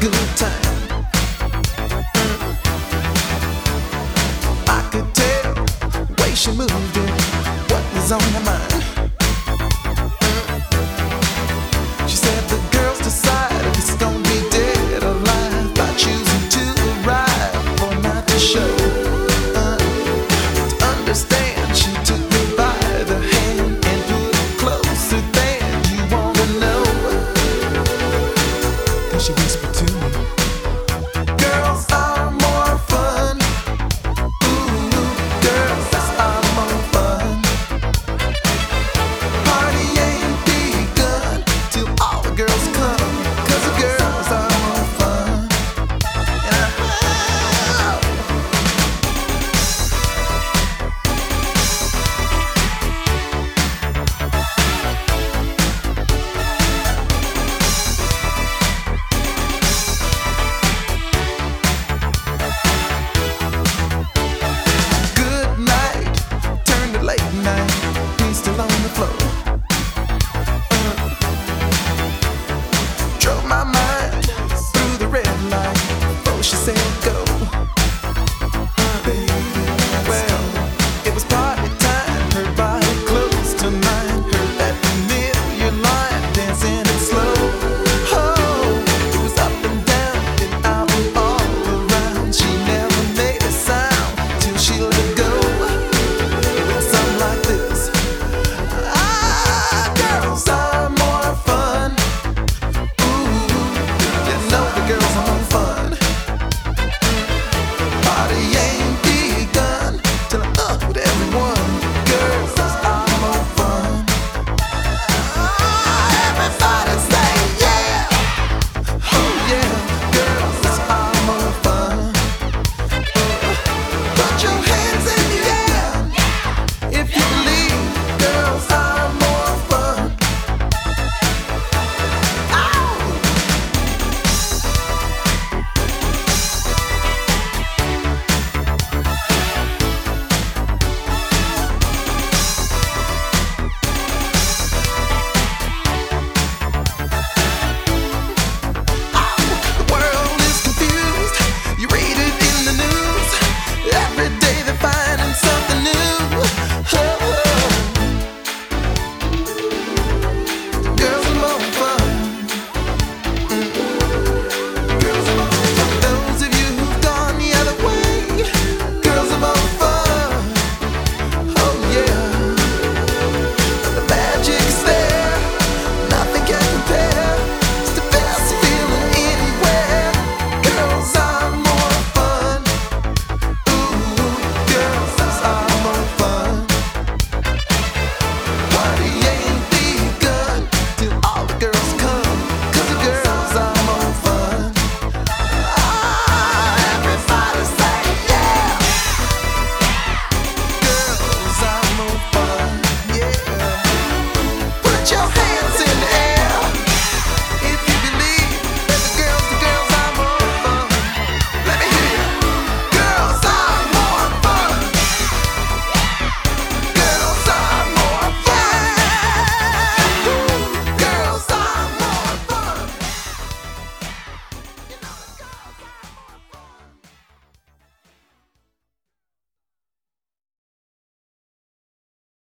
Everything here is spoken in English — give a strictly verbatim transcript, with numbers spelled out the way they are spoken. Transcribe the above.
good time. I could tell the way she moved it, what was on her mind. She said the girls decide if it's gonna be dead or alive by choosing to arrive or not to show. Uh, to understand, she took me by the hand and put it closer than you wanna know. Then she whispered,